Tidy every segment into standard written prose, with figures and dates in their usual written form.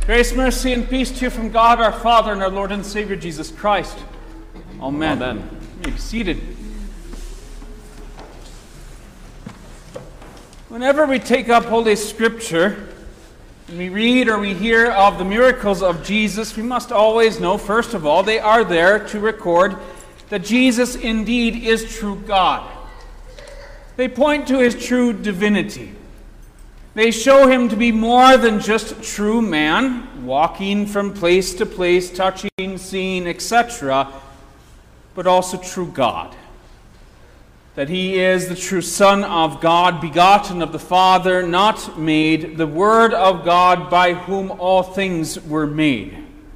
Grace, mercy, and peace to you from God our Father and our Lord and Savior Jesus Christ. Amen. Amen. You may be seated. Whenever we take up Holy Scripture, and we read or we hear of the miracles of Jesus, we must always know, first of all, they are there to record that Jesus indeed is true God. They point to his true divinity. They show him to be more than just true man, walking from place to place, touching, seeing, etc., but also true God. That he is the true Son of God, begotten of the Father, not made, the Word of God by whom all things were made.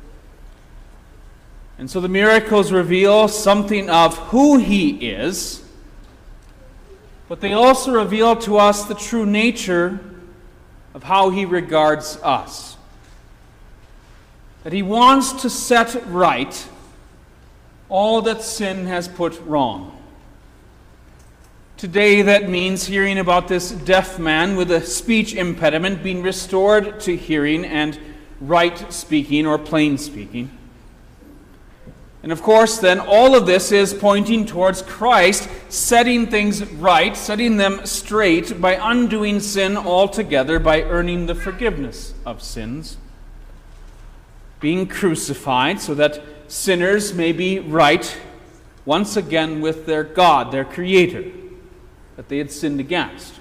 And so the miracles reveal something of who he is, but they also reveal to us the true nature of how he regards us. That he wants to set right all that sin has put wrong. Today that means hearing about this deaf man with a speech impediment being restored to hearing and right speaking or plain speaking. And of course, then, all of this is pointing towards Christ setting things right, setting them straight by undoing sin altogether, by earning the forgiveness of sins. Being crucified so that sinners may be right once again with their God, their Creator, that they had sinned against.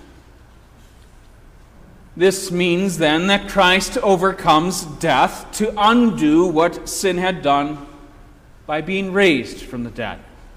This means then that Christ overcomes death to undo what sin had done by being raised from the dead.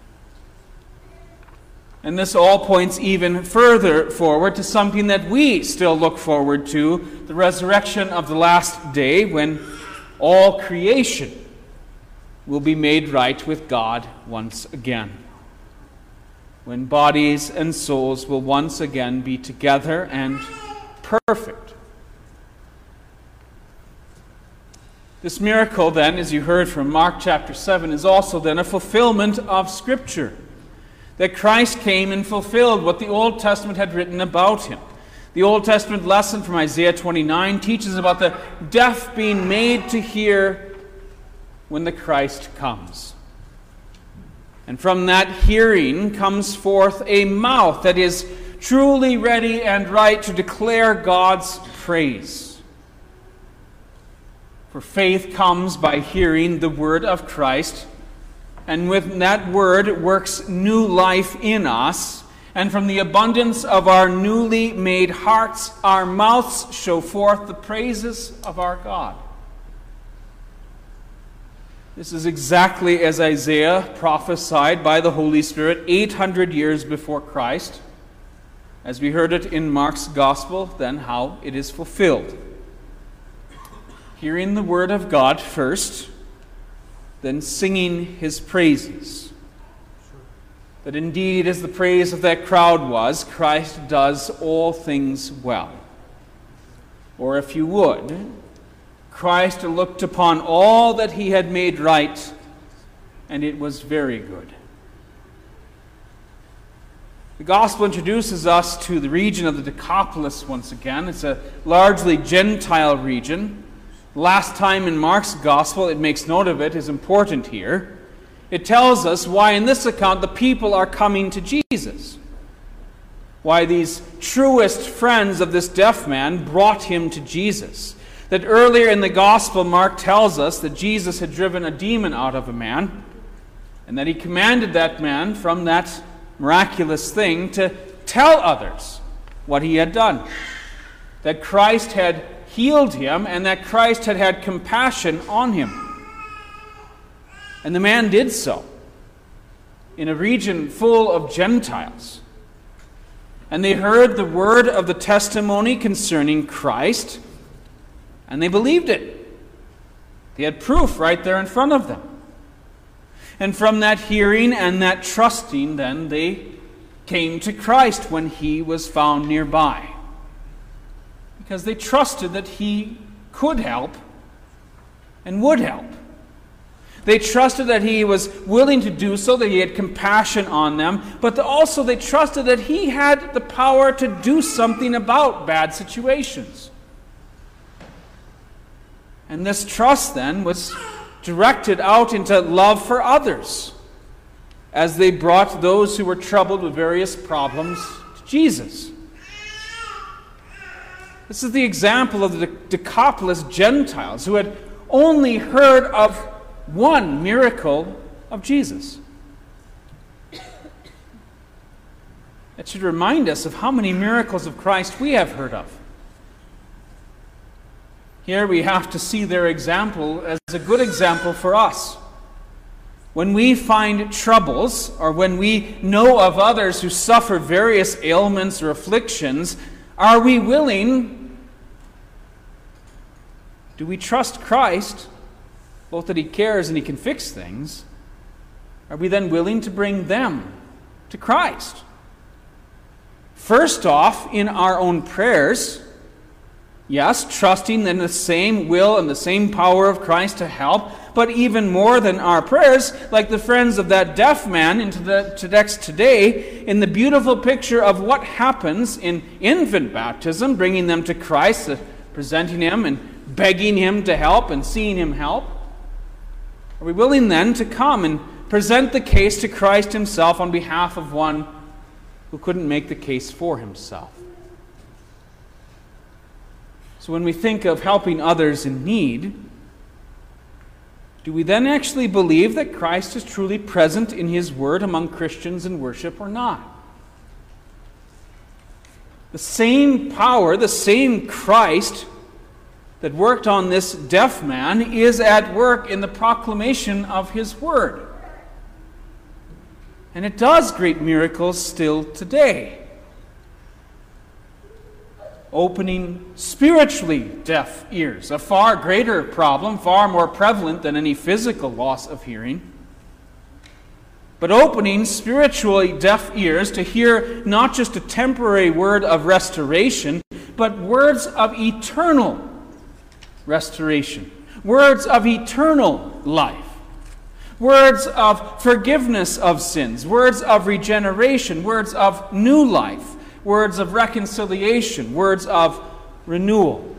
And this all points even further forward to something that we still look forward to, the resurrection of the last day, when all creation will be made right with God once again. When bodies and souls will once again be together and perfect. This miracle, then, as you heard from Mark chapter 7, is also then a fulfillment of Scripture. That Christ came and fulfilled what the Old Testament had written about him. The Old Testament lesson from Isaiah 29 teaches about the deaf being made to hear when the Christ comes. And from that hearing comes forth a mouth that is truly ready and right to declare God's praise. For faith comes by hearing the word of Christ, and with that word works new life in us, and from the abundance of our newly made hearts, our mouths show forth the praises of our God. This is exactly as Isaiah prophesied by the Holy Spirit 800 years before Christ, as we heard it in Mark's Gospel, then how it is fulfilled. Hearing the word of God first, then singing his praises. That indeed, as the praise of that crowd was, Christ does all things well. Or if you would, Christ looked upon all that he had made right, and it was very good. The Gospel introduces us to the region of the Decapolis once again. It's a largely Gentile region. Last time in Mark's Gospel, it makes note of it, is important here. It tells us why in this account the people are coming to Jesus. Why these truest friends of this deaf man brought him to Jesus. That earlier in the Gospel, Mark tells us that Jesus had driven a demon out of a man, and that he commanded that man from that miraculous thing to tell others what he had done. That Christ had healed him, and that Christ had had compassion on him. And the man did so in a region full of Gentiles. And they heard the word of the testimony concerning Christ, and they believed it. They had proof right there in front of them. And from that hearing and that trusting, then they came to Christ when he was found nearby. Because they trusted that he could help and would help. They trusted that he was willing to do so, that he had compassion on them, but also they trusted that he had the power to do something about bad situations. And this trust then was directed out into love for others as they brought those who were troubled with various problems to Jesus. This is the example of the Decapolis Gentiles who had only heard of one miracle of Jesus. It should remind us of how many miracles of Christ we have heard of. Here we have to see their example as a good example for us. When we find troubles, or when we know of others who suffer various ailments or afflictions, are we willing, do we trust Christ, both that He cares and He can fix things? Are we then willing to bring them to Christ? First off, in our own prayers, yes, trusting in the same will and the same power of Christ to help, but even more than our prayers, like the friends of that deaf man into the text today, in the beautiful picture of what happens in infant baptism, bringing them to Christ, presenting Him and begging Him to help and seeing Him help. Are we willing then to come and present the case to Christ Himself on behalf of one who couldn't make the case for himself? So when we think of helping others in need, do we then actually believe that Christ is truly present in His Word among Christians in worship or not? The same power, the same Christ that worked on this deaf man is at work in the proclamation of His Word. And it does great miracles still today. Opening spiritually deaf ears, a far greater problem, far more prevalent than any physical loss of hearing. But opening spiritually deaf ears to hear not just a temporary word of restoration, but words of eternal restoration, words of eternal life, words of forgiveness of sins, words of regeneration, words of new life, words of reconciliation, words of renewal.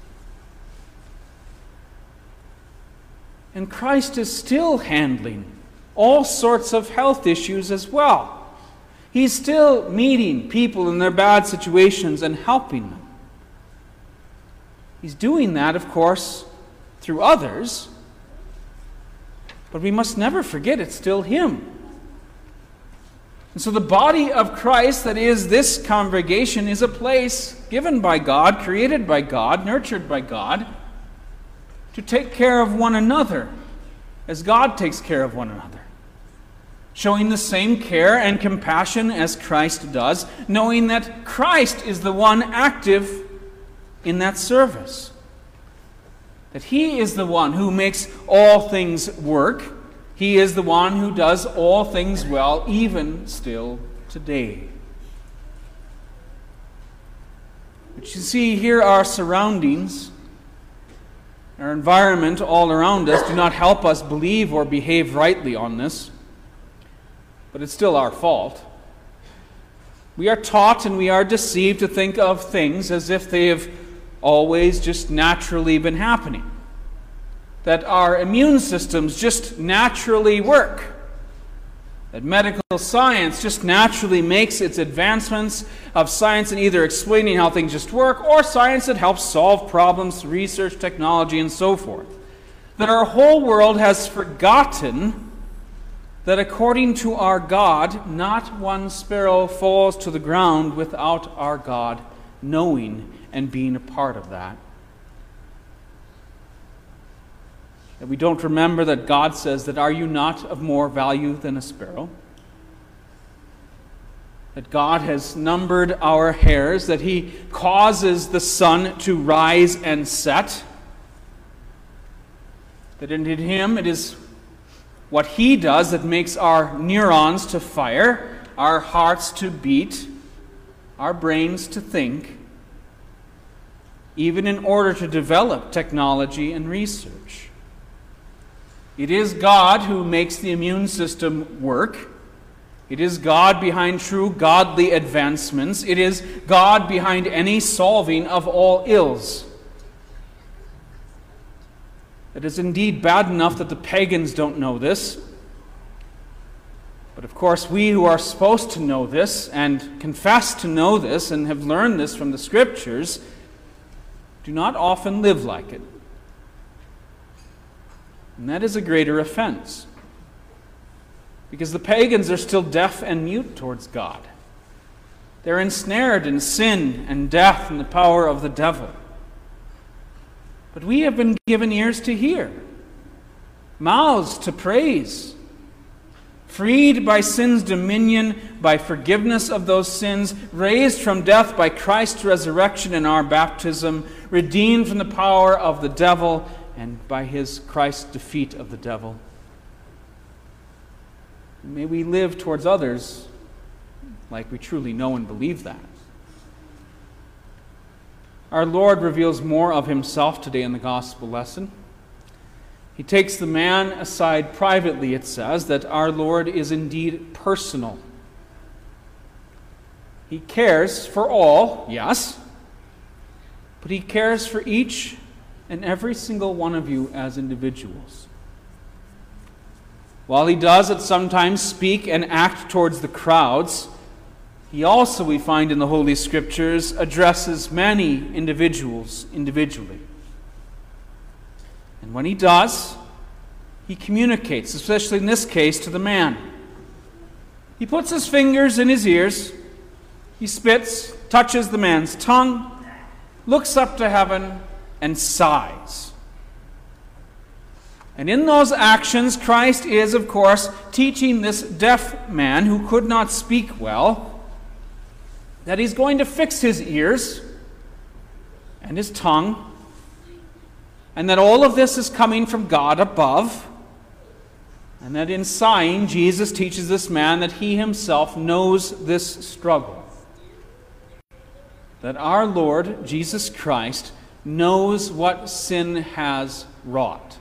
And Christ is still handling all sorts of health issues as well. He's still meeting people in their bad situations and helping them. He's doing that, of course, through others, but we must never forget it's still Him. And so the body of Christ, that is this congregation, is a place given by God, created by God, nurtured by God, to take care of one another as God takes care of one another. Showing the same care and compassion as Christ does, knowing that Christ is the one active in that service. That He is the one who makes all things work. He is the one who does all things well, even still today. But you see, here our surroundings, our environment all around us do not help us believe or behave rightly on this. But it's still our fault. We are taught and we are deceived to think of things as if they have always just naturally been happening. That our immune systems just naturally work. That medical science just naturally makes its advancements of science in either explaining how things just work or science that helps solve problems, research, technology, and so forth. That our whole world has forgotten that according to our God, not one sparrow falls to the ground without our God knowing and being a part of that. That we don't remember that God says that, "Are you not of more value than a sparrow?" That God has numbered our hairs, that He causes the sun to rise and set. That in Him it is what He does that makes our neurons to fire, our hearts to beat, our brains to think, even in order to develop technology and research. It is God who makes the immune system work. It is God behind true godly advancements. It is God behind any solving of all ills. It is indeed bad enough that the pagans don't know this. But of course, we who are supposed to know this and confess to know this and have learned this from the Scriptures do not often live like it. And that is a greater offense. Because the pagans are still deaf and mute towards God. They're ensnared in sin and death and the power of the devil. But we have been given ears to hear, mouths to praise, freed by sin's dominion, by forgiveness of those sins, raised from death by Christ's resurrection and our baptism, redeemed from the power of the devil and by his Christ's defeat of the devil. May we live towards others like we truly know and believe that. Our Lord reveals more of himself today in the gospel lesson. He takes the man aside privately, it says, that our Lord is indeed personal. He cares for all, yes, but he cares for each and every single one of you as individuals. While he does at sometimes speak and act towards the crowds, he also, we find in the Holy Scriptures, addresses many individuals individually. And when he does, he communicates, especially in this case, to the man. He puts his fingers in his ears, he spits, touches the man's tongue, looks up to heaven, and sighs. And in those actions, Christ is, of course, teaching this deaf man who could not speak well that he's going to fix his ears and his tongue, and that all of this is coming from God above, and that in sighing, Jesus teaches this man that he himself knows this struggle. That our Lord, Jesus Christ, knows what sin has wrought.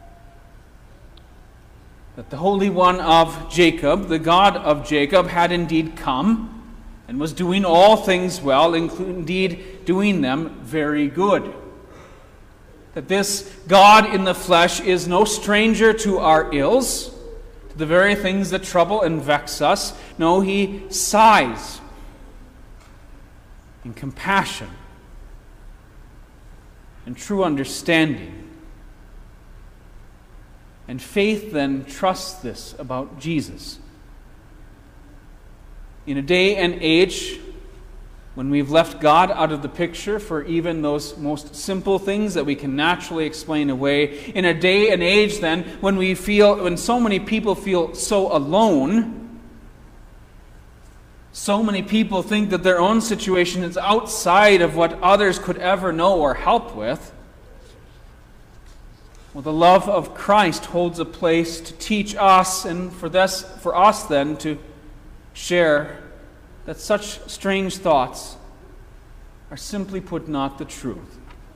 That the Holy One of Jacob, the God of Jacob, had indeed come and was doing all things well, indeed doing them very good. That this God in the flesh is no stranger to our ills, to the very things that trouble and vex us. No, he sighs in compassion and true understanding. And faith then trusts this about Jesus. In a day and age when we've left God out of the picture for even those most simple things that we can naturally explain away, in a day and age then when so many people feel so alone, so many people think that their own situation is outside of what others could ever know or help with, well, the love of Christ holds a place to teach us, and for us then to share that such strange thoughts are simply put not the truth.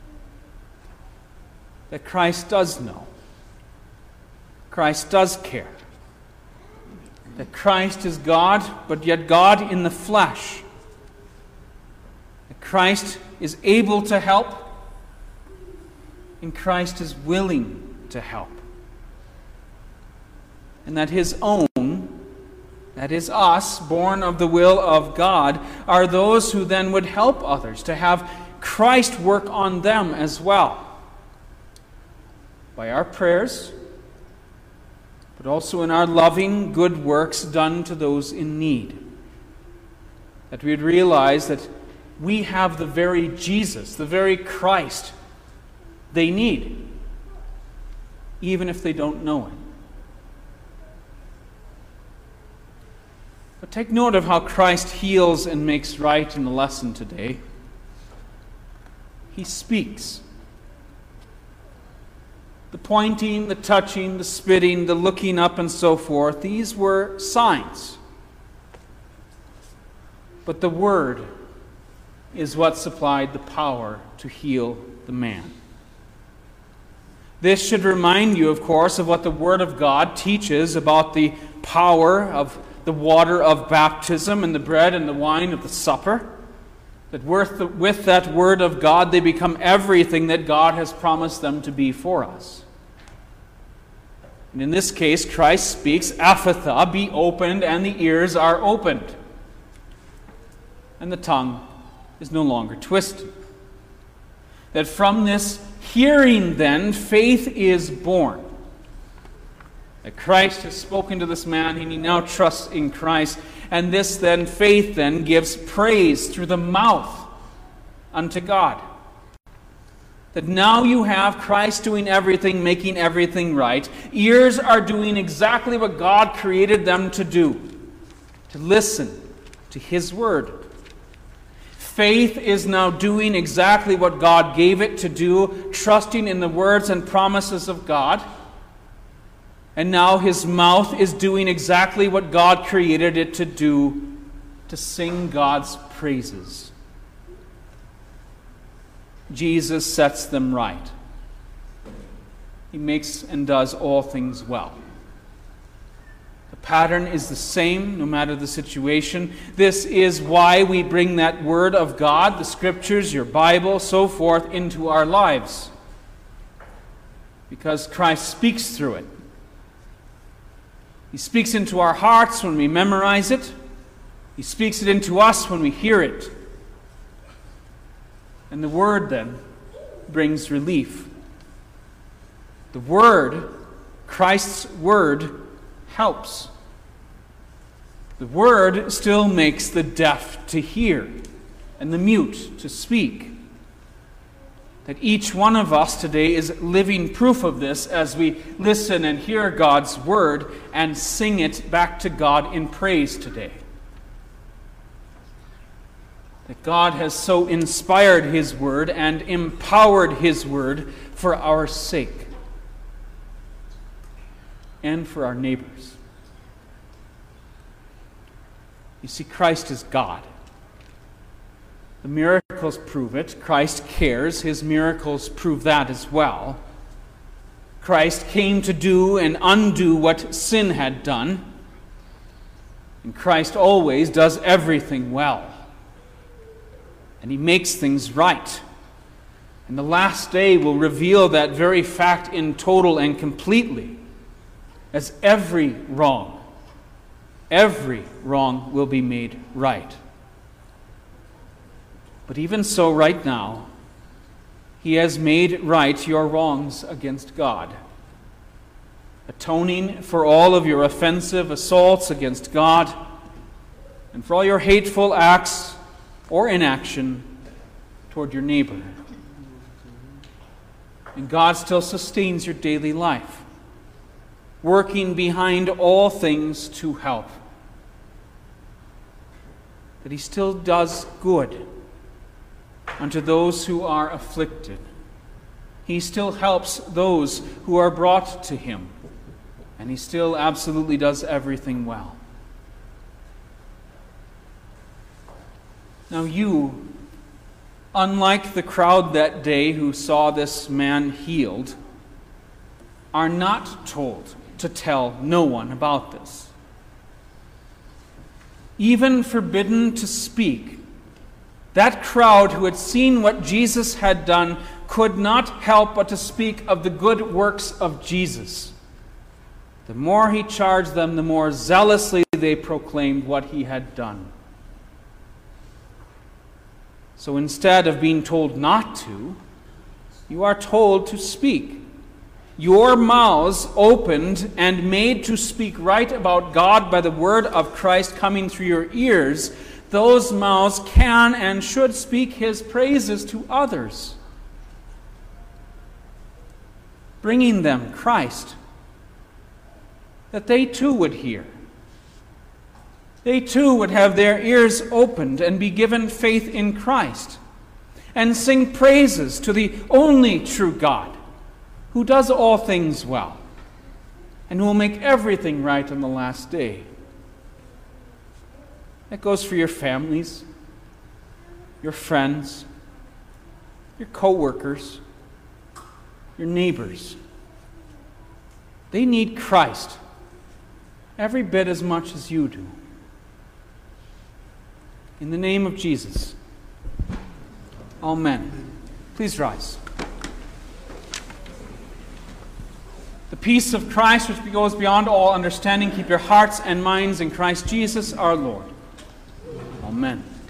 That Christ does know. Christ does care. That Christ is God, but yet God in the flesh. That Christ is able to help, and Christ is willing to help. And that his own, that is us, born of the will of God, are those who then would help others, to have Christ work on them as well. By our prayers, but also in our loving good works done to those in need. That we would realize that we have the very Jesus, the very Christ they need, even if they don't know it. But take note of how Christ heals and makes right in the lesson today. He speaks. The pointing, the touching, the spitting, the looking up, and so forth, these were signs. But the Word is what supplied the power to heal the man. This should remind you, of course, of what the Word of God teaches about the power of the water of baptism and the bread and the wine of the supper. That with that Word of God, they become everything that God has promised them to be for us. And in this case, Christ speaks, "Ephphatha, be opened," and the ears are opened. And the tongue is no longer twisted. That from this hearing, then, faith is born. That Christ has spoken to this man, and he now trusts in Christ. And this, then, faith, then, gives praise through the mouth unto God. That now you have Christ doing everything, making everything right. Ears are doing exactly what God created them to do, to listen to His Word. Faith is now doing exactly what God gave it to do, trusting in the words and promises of God. And now his mouth is doing exactly what God created it to do, to sing God's praises. Jesus sets them right. He makes and does all things well. The pattern is the same no matter the situation. This is why we bring that Word of God, the Scriptures, your Bible, so forth, into our lives. Because Christ speaks through it. He speaks into our hearts when we memorize it. He speaks it into us when we hear it. And the Word, then, brings relief. The Word, Christ's Word, helps. The Word still makes the deaf to hear and the mute to speak. That each one of us today is living proof of this as we listen and hear God's Word and sing it back to God in praise today. That God has so inspired His Word and empowered His Word for our sake and for our neighbors. You see, Christ is God. The miracles prove it. Christ cares. His miracles prove that as well. Christ came to do and undo what sin had done. And Christ always does everything well. And He makes things right. And the last day will reveal that very fact in total and completely, as every wrong will be made right. But even so, right now, He has made right your wrongs against God, atoning for all of your offensive assaults against God and for all your hateful acts or inaction toward your neighbor. And God still sustains your daily life, working behind all things to help. That He still does good unto those who are afflicted. He still helps those who are brought to Him. And He still absolutely does everything well. Now you, unlike the crowd that day who saw this man healed, are not told to tell no one about this. Even forbidden to speak, that crowd who had seen what Jesus had done could not help but to speak of the good works of Jesus. The more He charged them, the more zealously they proclaimed what He had done. So instead of being told not to, you are told to speak. Your mouths opened and made to speak right about God by the word of Christ coming through your ears, those mouths can and should speak His praises to others, bringing them Christ, that they too would hear. They too would have their ears opened and be given faith in Christ and sing praises to the only true God who does all things well and who will make everything right on the last day. That goes for your families, your friends, your co-workers, your neighbors. They need Christ every bit as much as you do. In the name of Jesus, amen. Please rise. The peace of Christ, which goes beyond all understanding, keep your hearts and minds in Christ Jesus our Lord. Amen.